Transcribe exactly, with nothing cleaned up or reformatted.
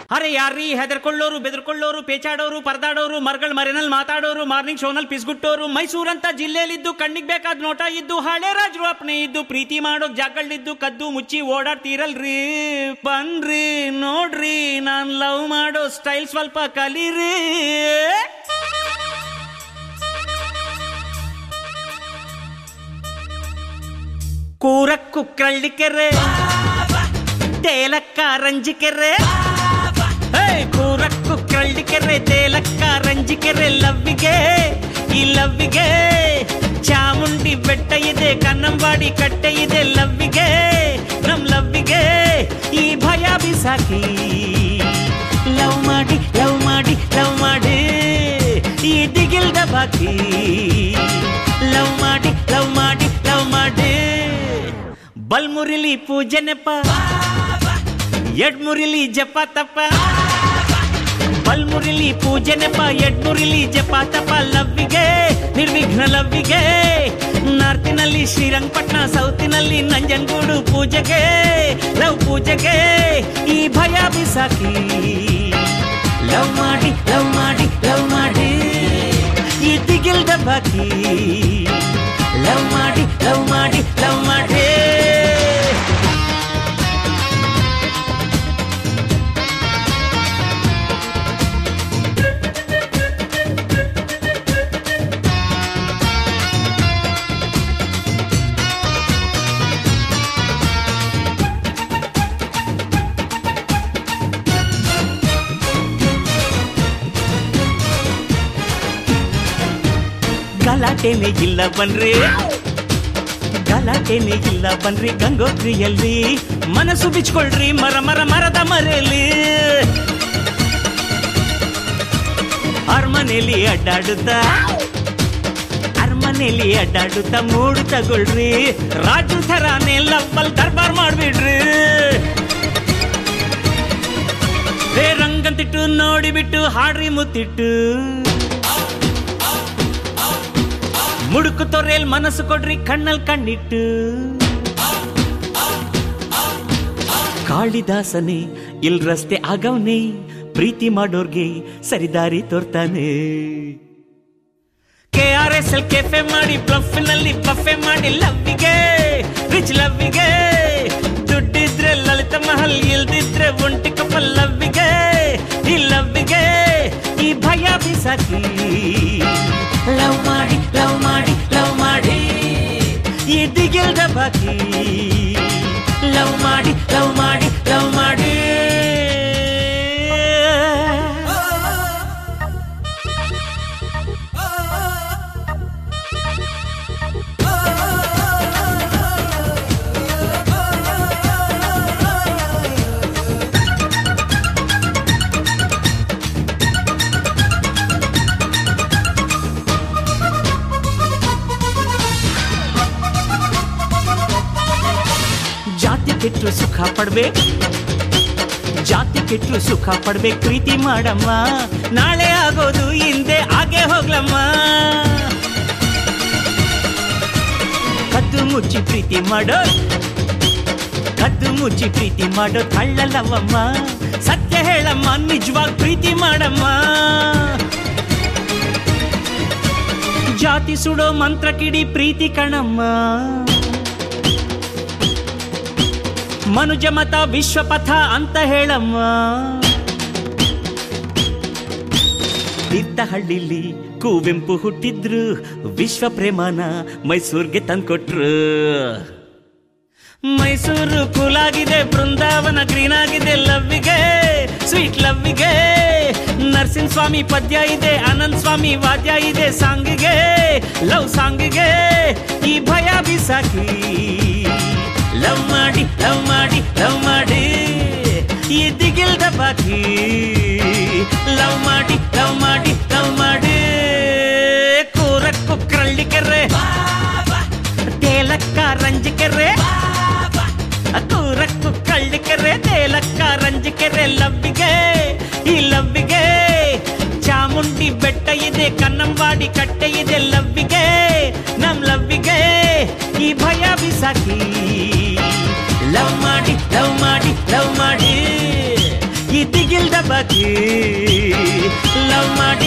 ಅರೆ ಯಾರೀ ಹೆದರ್ಕೊಳ್ಳೋರು ಬೆದರ್ಕೊಳ್ಳೋರು ಪೇಚಾಡೋರು ಪರದಾಡೋರು ಮರ್ಗಳ ಮರೆನಲ್ಲಿ ಮಾತಾಡೋರು ಮಾರ್ನಿಂಗ್ ಶೋನಲ್ಲಿ ಪಿಸ್ಗುಟ್ಟೋರು ಮೈಸೂರಂತ ಜಿಲ್ಲೆಯಲ್ಲಿದ್ದು ಕಣ್ಣಿಗೆ ಬೇಕಾದ ನೋಟ ಇದ್ದು ಹಳೆ ರಾಜರು ಅಪ್ನೆ ಇದ್ದು ಪ್ರೀತಿ ಮಾಡೋಕ್ ಜಾಗಗಳಿದ್ದು ಕದ್ದು ಮುಚ್ಚಿ ಓಡಾಡ್ತೀರಲ್ರಿ ಬನ್ರಿ ನೋಡ್ರಿ ನಾನ್ ಲವ್ ಮಾಡೋ ಸ್ಟೈಲ್ ಸ್ವಲ್ಪ ಕಲೀರಿ. ಕೂರಕ್ಕು ಕಳ್ಳಿಕೆರೆ ತೇಲಕ್ಕ ರಂಜಿಕೆರೆ ಕೂರಕ್ಕು ಕಳ್ಳಿಕೆರೆ ತೇಲಕ್ಕ ರಂಜಿಕೆರೆ ಲವ್ವಿಗೆ ಈ ಲವ್ವಿಗೆ ಚಾಮುಂಡಿ ಬೆಟ್ಟ ಇದೆ ಕನ್ನಂಬಾಡಿ ಕಟ್ಟೆ ಇದೆ ಲವ್ವಿಗೆ ನಮ್ ಲವ್ವಿಗೆ ಈ ಭಯ ಬಿಸಾಕಿ ಲವ್ ಮಾಡಿ ಲವ್ ಮಾಡಿ ಲವ್ ಮಾಡಿ ಈ ದಿಗಿಲ್ದ ಬಾಕಿ ಲವ್ ಮಾಡಿ ಲವ್ ಮಾಡಿ ಲವ್ ಮಾಡಿ. ಬಲ್ಮುರಿಲಿ ಪೂಜೆ ನೆಪ ಎಡ್ಮುರಿಲಿ ಜಪ ತಪ್ಪ ಬಲ್ಮುರಿಲಿ ಪೂಜೆ ನೆಪ ಎಡ್ಮುರಿಲಿ ಜಪ ತಪ ಲವ್ವಿಗೆ ನಿರ್ವಿಘ್ನ ಲವ್ವಿಗೆ ನಾರ್ತಿನಲ್ಲಿ ಶ್ರೀರಂಗಪಟ್ಟಣ ಸೌತಿನಲ್ಲಿ ನಂಜನಗೂಡು ಪೂಜೆಗೆ ಲವ್ ಪೂಜೆಗೆ ಈ ಭಯ ಬಿಸಾಕಿ ಲವ್ ಮಾಡಿ ಲವ್ ಮಾಡಿ ಲವ್ ಮಾಡಿ ಈ ದಿಗಿಲ್ದ ಬಾಕಿ ಲವ್ ಮಾಡಿ ಲವ್ ಮಾಡಿ ಲವ್ ಮಾಡಿ. ಗಲಾಟೆನೇ ಇಲ್ಲ ಬನ್ರಿ ಗಲಾಟೆನೇ ಇಲ್ಲ ಬನ್ರಿ ಗಂಗೋತ್ರಿಯಲ್ಲಿ ಮನಸ್ಸು ಬಿಚ್ಕೊಳ್ರಿ ಮರ ಮರ ಮರದ ಮರೆಯಲ್ಲಿ ಅರಮನೆಯಲ್ಲಿ ಅಡ್ಡಾಡುತ್ತ ಅರಮನೆಯಲ್ಲಿ ಅಡ್ಡಾಡುತ್ತ ಮೂಡು ತಗೊಳ್ರಿ ರಾಜು ಥರಾನೇ ಲವ್ವಲ್ ದರ್ಬಾರ್ ಮಾಡ್ಬಿಡ್ರಿ. ರೇ ರಂಗಂತಿಟ್ಟು ನೋಡಿಬಿಟ್ಟು ಹಾಡ್ರಿ ಮುತ್ತಿಟ್ಟು ಮುಡುಕು ತೊರೆಯಲ್ಲಿ ಮನಸ್ಸು ಕೊಡ್ರಿ ಕಣ್ಣಲ್ ಕಣ್ಣಿಟ್ಟು ಕಾಳಿದಾಸನೇ ಇಲ್ ರಸ್ತೆ ಆಗವ್ನೆ ಪ್ರೀತಿ ಮಾಡೋರ್ಗೆ ಸರಿದಾರಿ ತೋರ್ತಾನೆ. K R S L cafe ಮಾಡಿ ಪ್ಲಫ್ನಲ್ಲಿ ಪಫೆ ಮಾಡಿ ಲವ್ವಿಗೆ ರಿಚ್ ಲವ್ವಿಗೆ ದುಡ್ಡಿದ್ರೆ ಲಲಿತ ಮಹಲ್ ಇಲ್ದಿದ್ರೆ ಒಂಟಿ ಕಪಲ್ ಲವ್ವಿಗೆ ಈ ಲವ್ವಿಗೆ ಈ ಭಯ ಬಿಸಾಕಿ ಲವ್ ಮಾಡಿ ಲವ್ ಮಾಡಿ ಲವ್ ಮಾಡಿ ಈ ದಿಗಿಲ್ದ ಬಾಕಿ ಲವ್ ಮಾಡಿ ಲವ್ ಮಾಡಿ ಲವ್ ಮಾಡಿ. ಕೆಟ್ಟರು ಸುಖ ಪಡ್ಬೇಕು ಜಾತಿ ಕೆಟ್ಟರು ಸುಖ ಪಡ್ಬೇಕು ಪ್ರೀತಿ ಮಾಡಮ್ಮ ನಾಳೆ ಆಗೋದು ಹಿಂದೆ ಹಾಗೆ ಹೋಗ್ಲಮ್ಮ. ಕದ್ದು ಮುಚ್ಚಿ ಪ್ರೀತಿ ಮಾಡೋ ಕದ್ದು ಮುಚ್ಚಿ ಪ್ರೀತಿ ಮಾಡೋ ಕಳ್ಳಲ್ಲವಮ್ಮ ಸತ್ಯ ಹೇಳಮ್ಮ ನಿಜವಾಗಿ ಪ್ರೀತಿ ಮಾಡಮ್ಮ. ಜಾತಿ ಸುಡೋ ಮಂತ್ರ ಕಿಡಿ ಪ್ರೀತಿ ಕಣಮ್ಮ ಮನುಜ ಮತ ವಿಶ್ವಪಥ ಅಂತ ಹೇಳಮ್ಮ. ತೀರ್ಥಹಳ್ಳಿಲಿ ಕುವೆಂಪು ಹುಟ್ಟಿದ್ರು ವಿಶ್ವ ಪ್ರೇಮನ ಮೈಸೂರ್ಗೆ ತಂದ್ಕೊಟ್ರು. ಮೈಸೂರು ಕೂಲಾಗಿದೆ ಬೃಂದಾವನ ಗ್ರೀನ್ ಆಗಿದೆ ಲವ್ವಿಗೆ ಸ್ವೀಟ್ ಲವ್ವಿಗೆ ನರಸಿಂಹ ಸ್ವಾಮಿ ಪದ್ಯ ಇದೆ ಆನಂದ್ ಸ್ವಾಮಿ ವಾದ್ಯ ಇದೆ ಸಾಂಗಿಗೆ ಲವ್ ಸಾಂಗಿಗೆ ಈ ಭಯ ಬಿಸಾಕಿ ಲವ್ ಮಾಡಿ ಲವ್ ಮಾಡಿ ಲವ್ ಮಾಡಿ ಈ ದಿಗಿಲ್ದ ಬಾಕಿ ಲವ್ ಮಾಡಿ ಲವ್ ಮಾಡಿ ಲವ್ ಮಾಡಿ. ಕೂರಕ್ಕು ಕಳ್ಳಿಕೆರೆ ತೇಲಕ್ಕ ರಂಜಿಕೆರೆ ಕೂರಕ್ಕು ಕಳ್ಳಿಕೆರೆ ತೇಲಕ್ಕ ರಂಜಿಕೆರೆ ಲವ್ವಿಗೆ ಈ ಲವ್ವಿಗೆ ಚಾಮುಂಡಿ ಬೆಟ್ಟ ಇದೆ ಕನ್ನಂಬಾಡಿ ಕಟ್ಟೆ ಇದೆ ಲವ್ವಿಗೆ ನಮ್ ಲವ್ವಿಗೆ ಈ ಭಯ ಬಿಸಾಕಿ ಲವ್ ಮಾಡಿ ಲವ್ ಮಾಡಿ ಲವ್ ಮಾಡಿ ಈ ದಿಗಿಲ್ ದಬಾಕಿ ಲವ್ ಮಾಡಿ